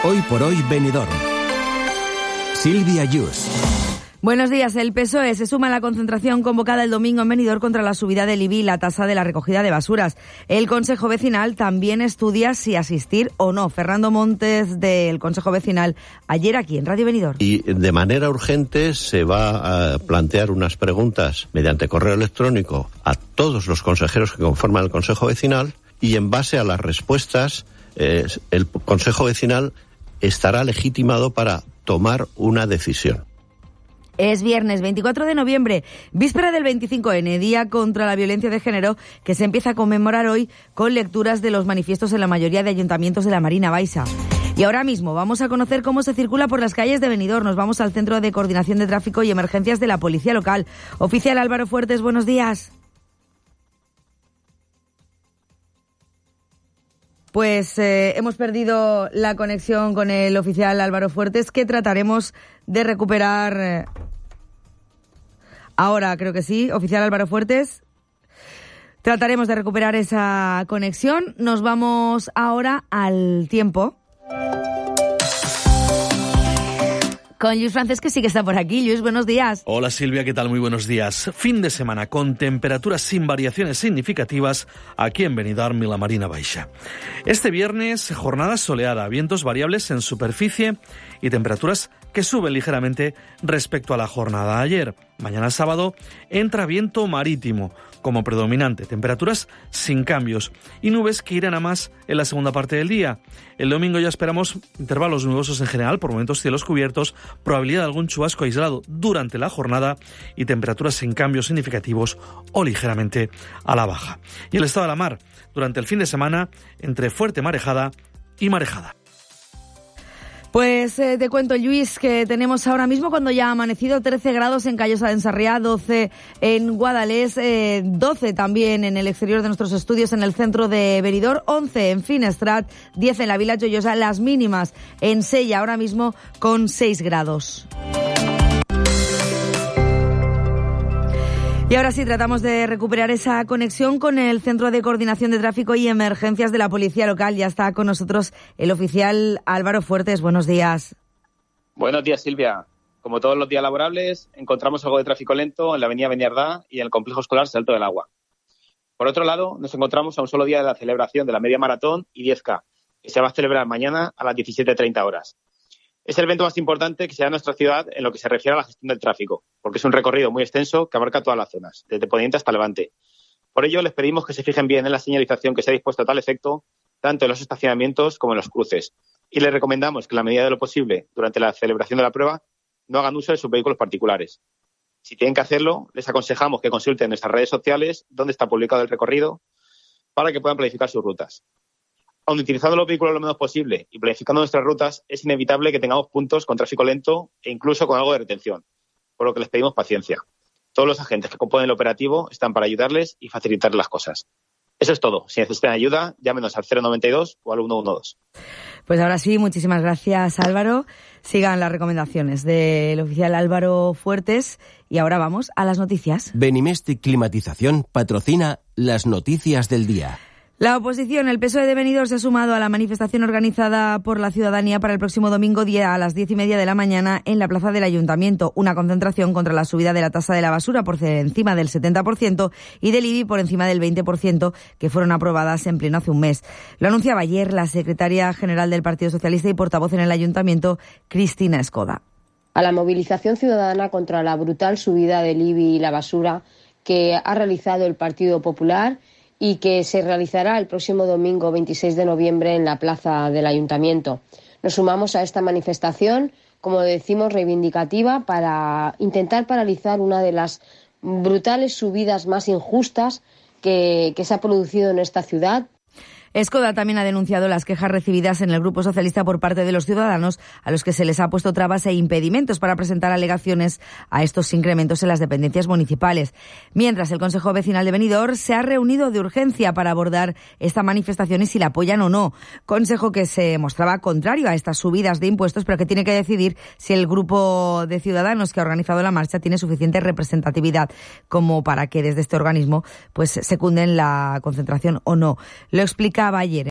Hoy por hoy Benidorm. Silvia Yus. Buenos días. El PSOE se suma a la concentración convocada el domingo en Benidorm contra la subida del IBI y la tasa de la recogida de basuras. El Consejo Vecinal también estudia si asistir o no. Fernando Montes, del Consejo Vecinal, ayer aquí en Radio Benidorm. Y de manera urgente se va a plantear unas preguntas mediante correo electrónico a todos los consejeros que conforman el Consejo Vecinal, y en base a las respuestas el Consejo Vecinal estará legitimado para tomar una decisión. Es viernes 24 de noviembre, víspera del 25N, Día contra la Violencia de Género, que se empieza a conmemorar hoy con lecturas de los manifiestos en la mayoría de ayuntamientos de la Marina Baixa. Y ahora mismo vamos a conocer cómo se circula por las calles de Benidorm. Nos vamos al Centro de Coordinación de Tráfico y Emergencias de la Policía Local. Oficial Álvaro Fuertes, buenos días. Pues hemos perdido la conexión con el oficial Álvaro Fuertes, que trataremos de recuperar ahora, creo que sí. Oficial Álvaro Fuertes, trataremos de recuperar esa conexión. Nos vamos ahora al tiempo con Lluís Francés, que sí que está por aquí. Lluís, buenos días. Hola Silvia, ¿qué tal? Muy buenos días. Fin de semana con temperaturas sin variaciones significativas aquí en Benidorm y la Marina Baixa. Este viernes, jornada soleada, vientos variables en superficie y temperaturas que suben ligeramente respecto a la jornada de ayer. Mañana sábado entra viento marítimo como predominante, temperaturas sin cambios y nubes que irán a más en la segunda parte del día. El domingo ya esperamos intervalos nubosos en general, por momentos cielos cubiertos, probabilidad de algún chubasco aislado durante la jornada y temperaturas sin cambios significativos o ligeramente a la baja. Y el estado de la mar durante el fin de semana entre fuerte marejada y marejada. Pues te cuento, Lluís, que tenemos ahora mismo, cuando ya ha amanecido, 13 grados en Callosa de en Sarriá, 12 en Guadalés, 12 también en el exterior de nuestros estudios en el centro de Benidorm, 11 en Finestrat, 10 en la Vila Joiosa, las mínimas en Sella ahora mismo con 6 grados. Y ahora sí, tratamos de recuperar esa conexión con el Centro de Coordinación de Tráfico y Emergencias de la Policía Local. Ya está con nosotros el oficial Álvaro Fuertes. Buenos días. Buenos días, Silvia. Como todos los días laborables, encontramos algo de tráfico lento en la avenida Beniardá y en el complejo escolar Salto del Agua. Por otro lado, nos encontramos a un solo día de la celebración de la media maratón y 10K, que se va a celebrar mañana a las 17:30 horas. Es el evento más importante que se da en nuestra ciudad en lo que se refiere a la gestión del tráfico, porque es un recorrido muy extenso que abarca todas las zonas, desde Poniente hasta Levante. Por ello, les pedimos que se fijen bien en la señalización que se ha dispuesto a tal efecto, tanto en los estacionamientos como en los cruces. Y les recomendamos que, en la medida de lo posible, durante la celebración de la prueba, no hagan uso de sus vehículos particulares. Si tienen que hacerlo, les aconsejamos que consulten en nuestras redes sociales donde está publicado el recorrido para que puedan planificar sus rutas. Aun utilizando los vehículos lo menos posible y planificando nuestras rutas, es inevitable que tengamos puntos con tráfico lento e incluso con algo de retención, por lo que les pedimos paciencia. Todos los agentes que componen el operativo están para ayudarles y facilitar las cosas. Eso es todo. Si necesitan ayuda, llámenos al 092 o al 112. Pues ahora sí, muchísimas gracias, Álvaro. Sigan las recomendaciones del oficial Álvaro Fuertes y ahora vamos a las noticias. Benimestic Climatización patrocina las noticias del día. La oposición, el PSOE de Benidorm, se ha sumado a la manifestación organizada por la ciudadanía para el próximo domingo a las 10:30 de la mañana en la plaza del Ayuntamiento. Una concentración contra la subida de la tasa de la basura por encima del 70% y del IBI por encima del 20%, que fueron aprobadas en pleno hace un mes. Lo anunciaba ayer la secretaria general del Partido Socialista y portavoz en el Ayuntamiento, Cristina Escoda. A la movilización ciudadana contra la brutal subida del IBI y la basura que ha realizado el Partido Popular y que se realizará el próximo domingo 26 de noviembre en la plaza del Ayuntamiento. Nos sumamos a esta manifestación, como decimos, reivindicativa, para intentar paralizar una de las brutales subidas más injustas que se ha producido en esta ciudad. Escoda también ha denunciado las quejas recibidas en el Grupo Socialista por parte de los ciudadanos, a los que se les ha puesto trabas e impedimentos para presentar alegaciones a estos incrementos en las dependencias municipales. Mientras, el Consejo Vecinal de Benidorm se ha reunido de urgencia para abordar esta manifestación y si la apoyan o no. Consejo que se mostraba contrario a estas subidas de impuestos, pero que tiene que decidir si el grupo de ciudadanos que ha organizado la marcha tiene suficiente representatividad como para que desde este organismo pues secunden la concentración o no. Lo explicaba ayer